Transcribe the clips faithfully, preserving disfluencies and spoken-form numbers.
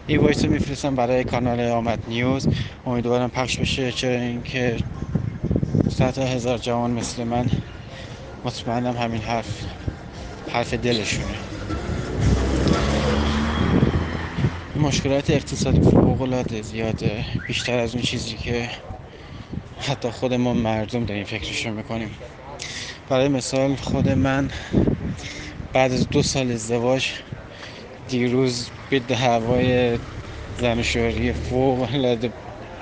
این وایس رو میفرستم برای کانال آمد نیوز. امیدوارم پخش بشه، چرا اینکه صد هزار جوان مثل من مطمئنم همین حرف حرف دلشونه. مشکلات اقتصادی فوق‌العاده زیاده، بیشتر از اون چیزی که حتی خود ما مردم داریم فکرشو میکنیم. برای مثال خود من بعد از دو سال ازدواج دیروز به دعوای زن و شوهری فوق‌العاده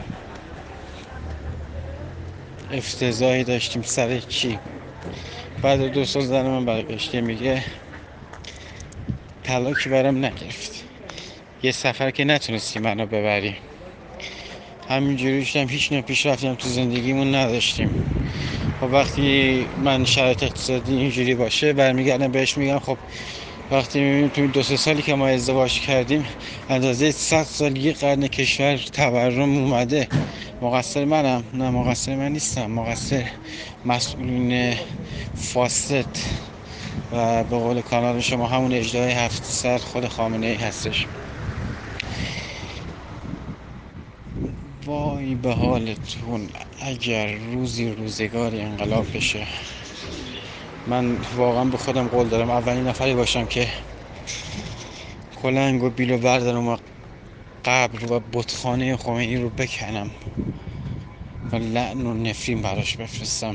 افتضاحی داشتیم. سر چی؟ بعد دو سال زن من برگشته میگه طلاقی برام نگرفت، یه سفر که نتونستی منو ببری. همینجوریش هم هیچ نوع پیشرفتی هم تو زندگیمون نداشتیم. خب وقتی من شرایط اقتصادی اینجوری باشه برمیگردم بهش میگم خب وقتی میبینیم تو دو سه سالی که ما ازدواج کردیم اندازه صد سال یه قرن کشور تورم اومده، مقصر منم؟ نه، مقصر من نیستم، مقصر مسئولین فاسد و به قول کانال شما همون اژدهای هفت سر خود خامنه ای هستش. وای به حالتون اگر روزی روزگاری انقلاب بشه. من واقعا به خودم قول دارم اولین نفری باشم که کلنگ و بیلو بردارم و قبر و بتخانه خمینی رو بکنم و لعن و نفرین براش بفرستم.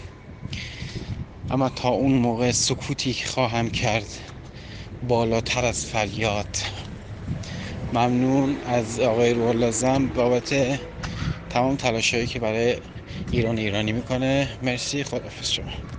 اما تا اون موقع سکوتی که خواهم کرد بالاتر از فریاد. ممنون از آقای روح الله زم بابت تمام تلاشایی که برای ایران ایرانی میکنه. مرسی، خداحافظ شما.